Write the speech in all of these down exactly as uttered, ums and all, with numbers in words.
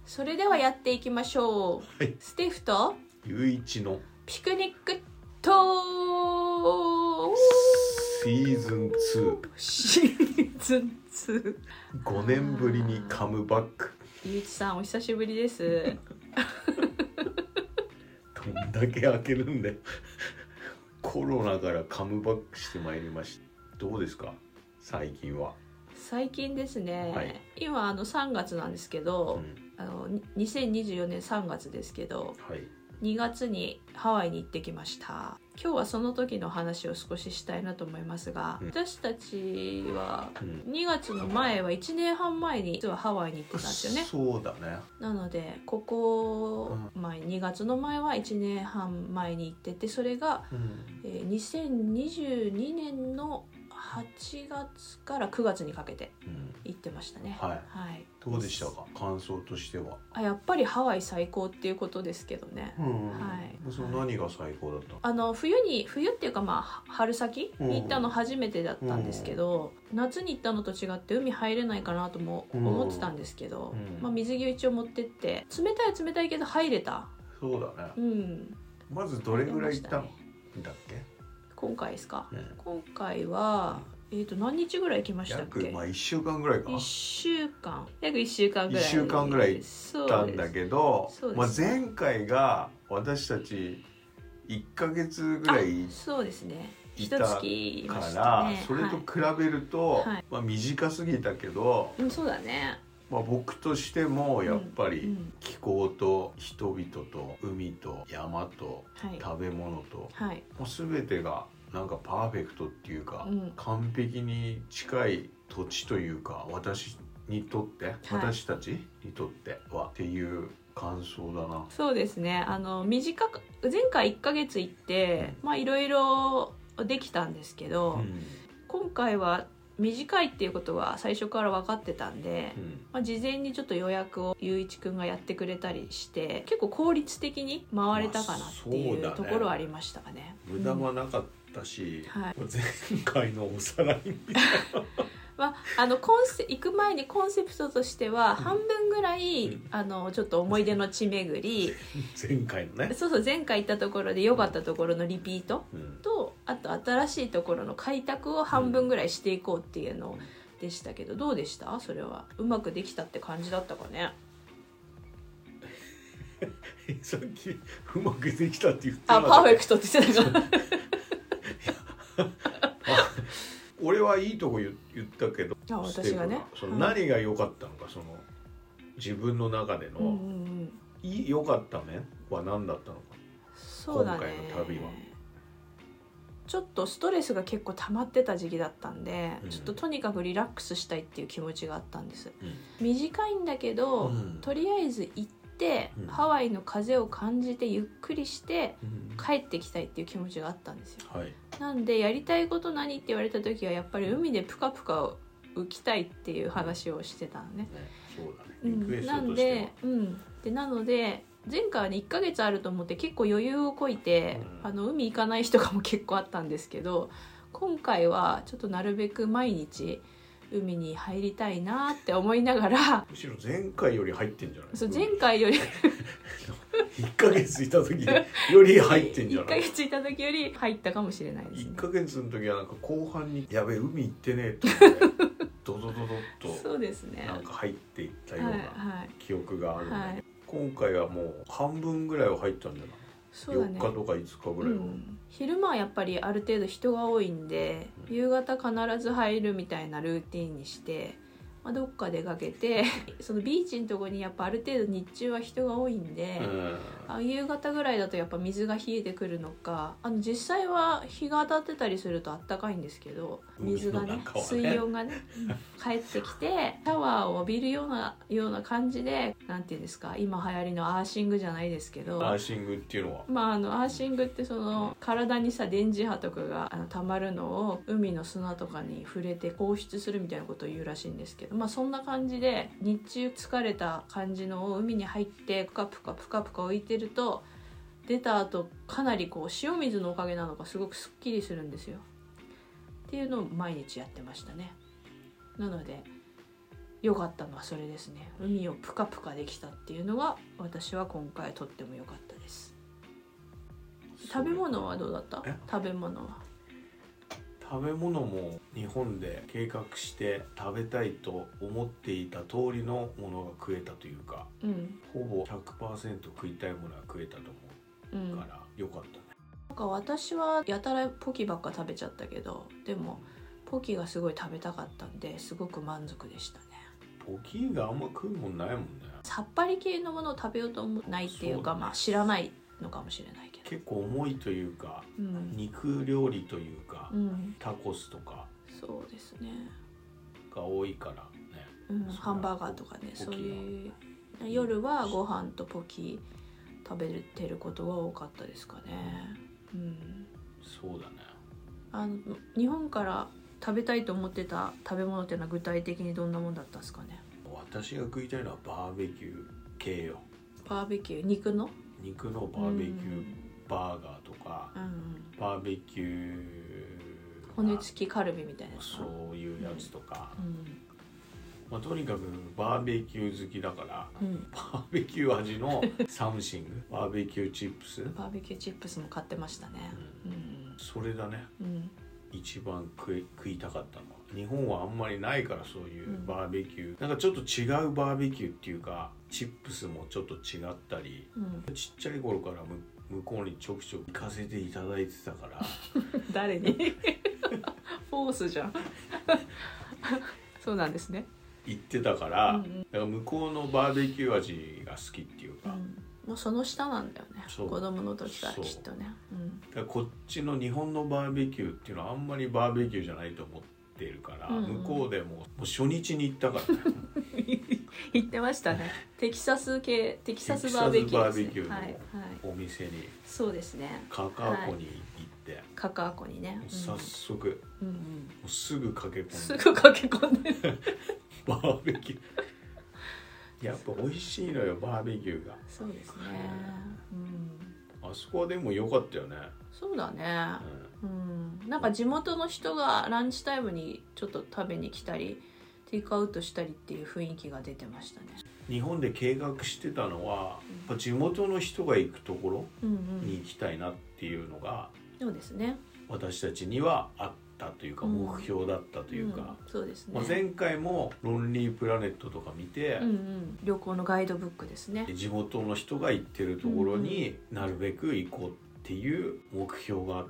それではやっていきましょう、はい、ステフとゆういちのピクニックトーシーズンツーシーズンツーごねんぶりにカムバック。 ゆういちさんお久しぶりですどんだけ開けるんでコロナからカムバックしてまいりました。どうですか最近は。 最近ですね、はい、今あのさんがつなんですけど、うん、あのにせんにじゅうよねんさんがつですけど、はい、にがつにハワイに行ってきました。今日はその時の話を少ししたいなと思いますが、うん、私たちはにがつの前はいちねんはんまえに実はハワイに行ってたんですよね。 そうだね。 なのでここ、まあ、にがつの前はいちねんはんまえに行ってて、それが、うんえー、にせんにじゅうにねんのはちがつからくがつにかけて行ってましたね、 うんはいはい、どうでしたか感想としては。 あやっぱりハワイ最高っていうことですけどね、うんはい、その何が最高だったの？ あの冬に冬っていうかまあ春先に行ったの初めてだったんですけど、うん、夏に行ったのと違って海入れないかなとも思ってたんですけど、うんまあ、水着を一応持ってって冷たい冷たいけど入れた。 そうだね、うん、まずどれぐらい行ったのだっけ今回ですか、うん、今回は、えーと何日ぐらい行きましたっけ。 約、まあ、いっしゅうかんぐらいか。 いっしゅうかん約いっしゅうかんぐらいいっしゅうかんぐらい行ったんだけど、まあ、前回が私たちいっかげつぐらいそうですねいたから、ね、それと比べると、はいまあ、短すぎたけど、 うん、そうだね。 まあ、僕としてもやっぱり気候と人々と海と山と食べ物と、はい、もう全てがなんかパーフェクトっていうか、うん、完璧に近い土地というか私にとって、はい、私たちにとってはっていう感想だな。 そうですね。あの短く前回いっかげつ行って、うん、まあいろいろできたんですけど、うん、今回は短いっていうことは最初から分かってたんで、うんまあ、事前にちょっと予約をゆういちくんがやってくれたりして結構効率的に回れたかなっていうところはありましたかね。 まあ、無駄はなかったし、うんはい、前回のおさらいみたいなまあ、あのコンセ行く前にコンセプトとしては半分ぐらい、うん、あのちょっと思い出の地巡り前回のねそうそう前回行ったところで良かったところのリピート、うん、とあと新しいところの開拓を半分ぐらいしていこうっていうのでしたけど、どうでしたそれは。うまくできたって感じだったかねさっきうまくできたって言ってなかった。 あパーフェクトって言ってたから俺はいいとこ言ったけど、 あ私がねその何が良かったのか、その自分の中での、うんうん、いい良かった面は何だったのか。 そうだね、 今回の旅はちょっとストレスが結構溜まってた時期だったんで、うん、ちょっととにかくリラックスしたいっていう気持ちがあったんです、うん、短いんだけど、うん、とりあえず行ってうん、ハワイの風を感じてゆっくりして帰ってきたいっていう気持ちがあったんですよ、はい、なんでやりたいこと何って言われた時はやっぱり海でプカプカ浮きたいっていう話をしてたのね、ねそうだね、リクエストとしては、 うん、なんで、うん、でなので前回はねいっかげつあると思って結構余裕をこいて、うん、あの海行かない日とかも結構あったんですけど、今回はちょっとなるべく毎日海に入りたいなって思いながら、 むしろ前回より入ってんじゃない。 そう前回よりいっかげついた時より入ってんじゃない。 いっかげついた時より入ったかもしれないですね。 いっかげつの時はなんか後半にやべえ海行ってねえとドドドドッとそうですね、 なんか入っていったような記憶があるので、はいはい、今回はもう半分ぐらいは入ったんじゃない。そうだね、よっかとかいつかぐらいは、うん、昼間はやっぱりある程度人が多いんで、うん、夕方必ず入るみたいなルーティンにして、まあ、どっか出かけてそのビーチのとこにやっぱある程度日中は人が多いんで、うん、あ夕方ぐらいだとやっぱ水が冷えてくるのか、あの実際は日が当たってたりするとあったかいんですけど、水が ね, ね水温がね帰ってきてシャワーを浴びるようなような感じで、なんていうんですか、今流行りのアーシングじゃないですけど、 アーシングっていうのは、 まあ、あのアーシングってその体にさ電磁波とかがあの溜まるのを海の砂とかに触れて放出するみたいなことを言うらしいんですけど、まあそんな感じで日中疲れた感じのを海に入ってプカプカプカプカ浮いてると、出た後かなりこう塩水のおかげなのかすごくすっきりするんですよっていうのを毎日やってましたね。なので良かったのはそれですね。海をプカプカできたっていうのが私は今回とっても良かったです。食べ物はどうだった？食べ物は食べ物も日本で計画して食べたいと思っていた通りのものが食えたというか、うん、ほぼ ひゃくパーセント 食いたいものは食えたと思うから良かったね。 なんか私はやたらポキばっか食べちゃったけど、でもポキがすごい食べたかったんですごく満足でしたね。 ポキがあんま食うもんないもんね。 さっぱり系のものを食べようと思わないっていうか、まあ知らないのかもしれないけど、 結構重いというか、うん、肉料理というか、うん、タコスとかそうですねが多いからね、 うん、ハンバーガーとかね、そういう夜はご飯とポキ食べてることが多かったですかね。うん、 そうだね。 あの日本から食べたいと思ってた食べ物っていうのは具体的にどんなもんだったんですかね。 私が食いたいのはバーベキュー系よ。 バーベキュー、肉の肉のバーベキューバーガーとか、うん、バーベキュー骨付きカルビみたいなそういうやつとか、うんうんまあ、とにかくバーベキュー好きだから、うん、バーベキュー味のサムシングバーベキューチップスバーベキューチップスも買ってましたね、 うんうん、それだね、うん、一番食い、食いたかったのは。日本はあんまりないからそういうバーベキュー、うん、なんかちょっと違うバーベキューっていうかチップスもちょっと違ったり、うん、ちっちゃい頃から向こうにちょくちょく行かせていただいてたから誰にフォースじゃんそうなんですね。 行ってたから、うんうん、だから向こうのバーベキュー味が好きっていうか、うん、 もうその下なんだよね、子供の時からきっとね、うん、 だからこっちの日本のバーベキューっていうのはあんまりバーベキューじゃないと思ってるから、うんうん、向こうでももう初日に行ったからね行ってましたね。テキサス系テキサスバーベキューですね。 テキサスバーベキューのお店に、はいはい、 そうですね、 カカア湖に行って、はい、 カカア湖にね、 早速、うんうん、もうすぐ駆け込んですぐ駆け込んでバーベキューやっぱ美味しいのよバーベキューが。 そうですね、 うん、あそこはでも良かったよね。 そうだね、うんうん、なんか地元の人がランチタイムにちょっと食べに来たりテイクアウトしたりっていう雰囲気が出てましたね。 日本で計画してたのは、うん、地元の人が行くところに行きたいなっていうのが、 うんうん、そうですね、 私たちにはあったというか目標だったというか、うんうん、 そうですね、 まあ、前回もロンリープラネットとか見て、うんうん、 旅行のガイドブックですね、 地元の人が行ってるところになるべく行こうっていう目標があって、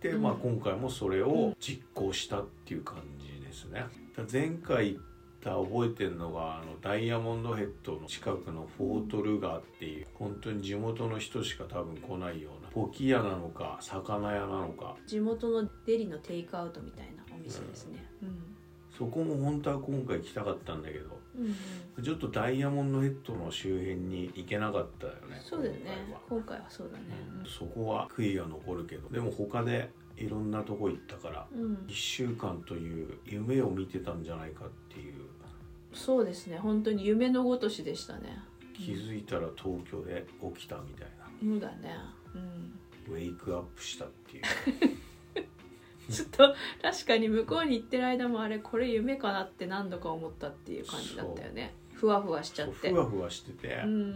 うんまあ、今回もそれを実行したっていう感じですね。前回行った覚えてるのがあのダイヤモンドヘッドの近くのフォートルガーっていう本当に地元の人しか多分来ないようなポキ屋なのか魚屋なのか地元のデリのテイクアウトみたいなお店ですね、うんうん、 そこも本当は今回来たかったんだけど、うんうん、ちょっとダイヤモンドヘッドの周辺に行けなかったよね。 そうだよね、今回はそうだね、 うん、そこは悔いが残るけどでも他でいろんなとこ行ったから、うん、いっしゅうかんという夢を見てたんじゃないかっていう。 そうですね、本当に夢のごとしでしたね。 気づいたら東京で起きたみたいな。 そうだね、うん、 ウェイクアップしたっていうちょっと確かに向こうに行ってる間もあれこれ夢かなって何度か思ったっていう感じだったよね。ふわふわしちゃってふわふわしてて、うんうんうん、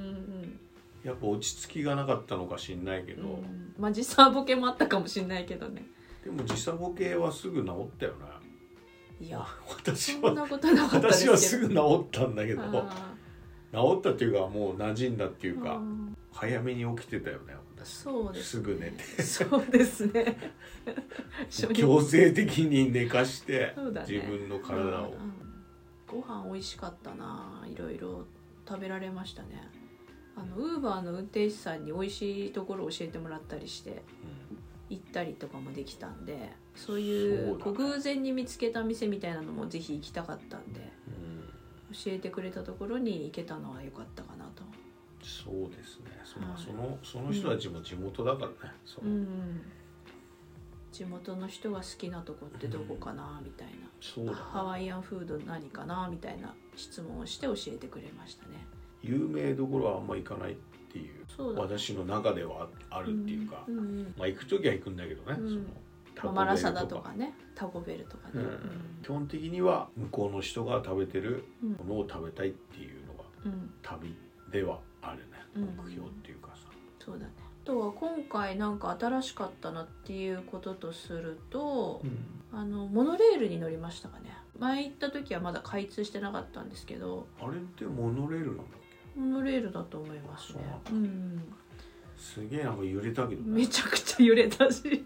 やっぱ落ち着きがなかったのかしんないけど、うん、 まあ時差ボケもあったかもしんないけどね。 でも時差ボケはすぐ治ったよね。 いや私はそんなことなかったですけど私はすぐ治ったんだけど治ったっていうかもう馴染んだっていうか早めに起きてたよね。 そうですね、 すぐ寝てそうですね強制的に寝かして、ね、自分の体を、うん、 ご飯美味しかったな。いろいろ食べられましたね。あのウーバーの運転手さんに美味しいところを教えてもらったりして、うん、行ったりとかもできたんで、そういうこう偶然に見つけた店みたいなのもぜひ行きたかったんで、うん、教えてくれたところに行けたのは良かったかなと。 そうですね、その、はい、その、その人たちも地元だからね、その、うん、 地元の人が好きなとこってどこかな、うん、みたいな、 そうだね、 ハワイアンフード何かなみたいな質問をして教えてくれましたね。 有名どころはあんま行かないっていう、そうだね、私の中ではあるっていうか、うんうんうん、まあ行くときは行くんだけどね、うん、そのマラサダとかね、 タコベルとかね、 うんうん、基本的には向こうの人が食べてるものを食べたいっていうのが、うん、旅ではあるね、うん、目標っていうかさ、 そうだね。あとは今回なんか新しかったなっていうこととすると、うん、あのモノレールに乗りましたかね。前行った時はまだ開通してなかったんですけど。 あれってモノレールなんだっけ？モノレールだと思いますね。うん、 すげえなんか揺れたけど、ね、 めちゃくちゃ揺れたし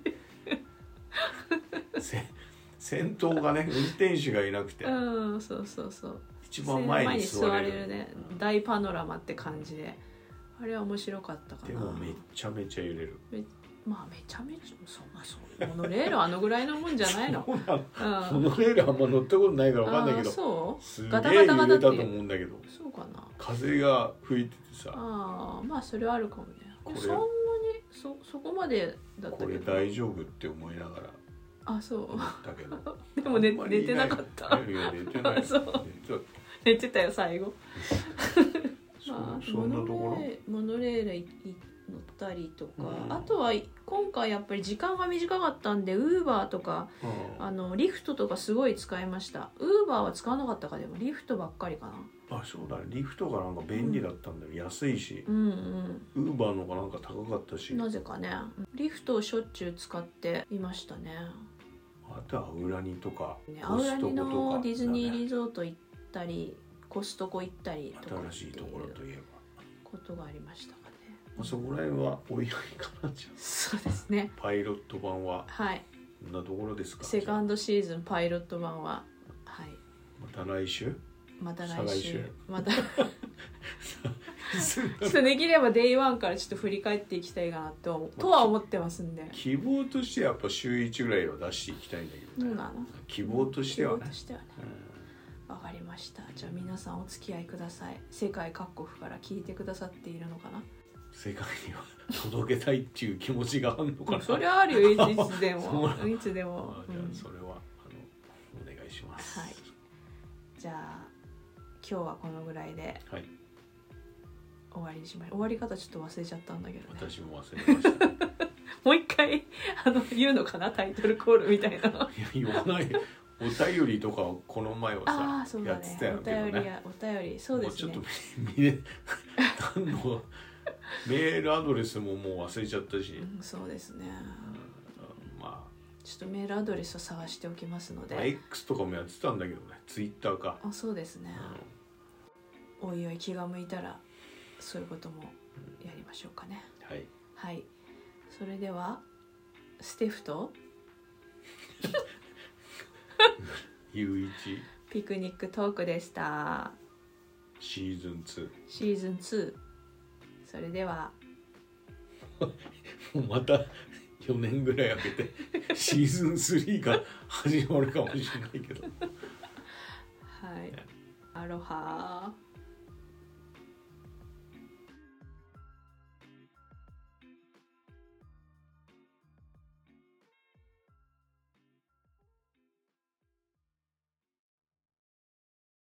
先頭がね運転手がいなくて、 うん、そうそうそう、 一番前に座れる、 れるね、うん、大パノラマって感じで、あれは面白かったかな。 でもめっちゃめちゃ揺れる。 めまあめちゃめちゃそう、まあ、そうモノレールはあのぐらいのもんじゃないの。 そうなの、うん、モノレールあんま乗ったことないから分かんないけど、 そうすげえ揺れたと思うんだけど。 そうかな。 風が吹いててさ、 ああまあそれはあるかもね。そんなにそそこまでだったけど、これ大丈夫って思いながらあそう思ったけどでも 寝, 寝てなかった。 いや寝てない。 そう寝てたよ最後まあ、 そ, そんなところモノレール乗ったりとか、うん、あとは今回やっぱり時間が短かったんでウーバーとか、うん、あのリフトとかすごい使いました。ウーバーは使わなかったか。でもリフトばっかりかな。 あ、そうだね。リフトがなんか便利だったんだよ、うん、安いし、 うんうん、 ウーバーのがなんか高かったし、 なぜかねリフトをしょっちゅう使っていましたね。 あとはアウラニとか、 ね、アウラニのディズニーリゾート行ったりコストコ行ったりとかっていうことがありましたかね。 そこら辺はおいおいかな。じゃあそうですね。 パイロット版ははいこんなところですか。 セカンドシーズンパイロット版ははいまた来週また来週, 週またちょっとできればデイワンからちょっと振り返っていきたいかなと、まあ、とは思ってますんで、 希望としてはやっぱ週いちぐらいは出していきたいんだけど、ね、 そうなの希望としてはね。 希望としてはね、うん、分かりました。じゃあ皆さんお付き合いください。世界各国から聞いてくださっているのかな。 世界には届けたいっていう気持ちがあるのかな。 それはあるよ、いつでもいつでも。 じゃあそれは、うん、あのお願いします。 はい。じゃあ今日はこのぐらいで終わりにしましょう。終わり方ちょっと忘れちゃったんだけどね。 私も忘れましたもう一回あの言うのかな、タイトルコールみたいな。いや言わない。お便りとかこの前はさ、 あ、そうだね、 やってたよけどね。 お便りやお便り、そうですね。 もうちょっと見れ何のメールアドレスももう忘れちゃったし、 うん、そうですね、 うん、まあちょっとメールアドレスを探しておきますので、 まあ、X とかもやってたんだけどね、ツイッターか。 あ、そうですね、うん、おいおい気が向いたらそういうこともやりましょうかね、 うん、はい、 はい、それではステフとゆういちピクニックトークでした。 シーズンツーシーズンツー。それではもうまたよねんぐらい空けてシーズンスリーが始まるかもしれないけどはい、アロハー。